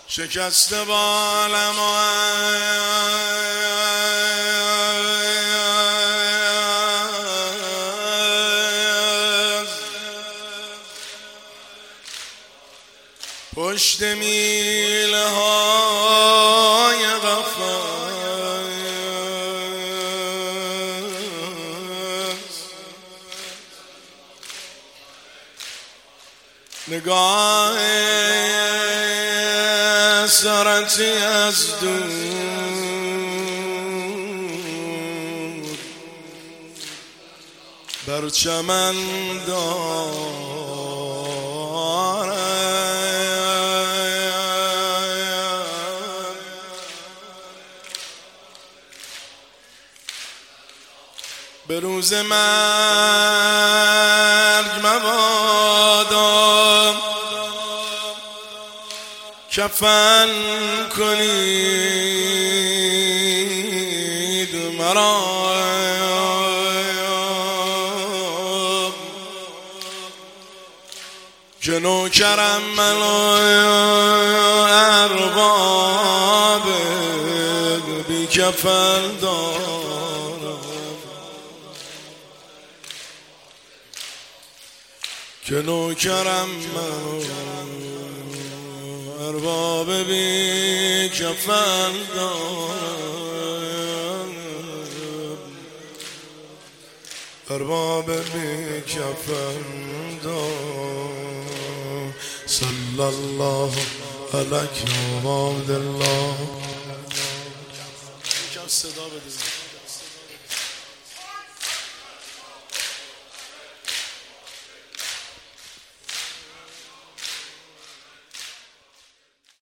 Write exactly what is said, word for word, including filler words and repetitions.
شکسته بالم و پشت میله های قفس نگاه سرتی از دور بر چمن دارم به روز مرگ مبادا کفن کنید مرا که نوکرم من ارباب بی کفن دارم که نوکرم من ارباب بی کفن دارم ارباب بی کفن دارم صلی الله علیک یا عبدالله. یکم صدا بده.